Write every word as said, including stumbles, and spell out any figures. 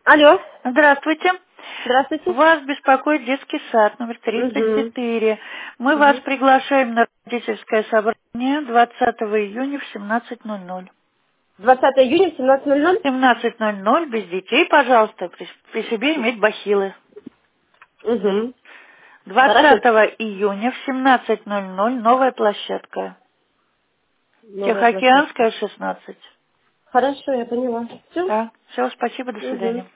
Алло. Здравствуйте. Здравствуйте. Вас беспокоит детский сад номер тридцать четыре. Мы Угу. вас приглашаем на родительское собрание двадцатого июня в семнадцать ноль ноль. двадцатого июня в семнадцать ноль ноль? семнадцать ноль ноль, без детей, пожалуйста, при, при себе иметь бахилы. Угу. Хорошо. двадцатого июня в семнадцать ноль ноль новая площадка. Новая площадка. Тихоокеанская, шестнадцать. Хорошо, я поняла. Все? Да. Все, спасибо, до Угу. свидания.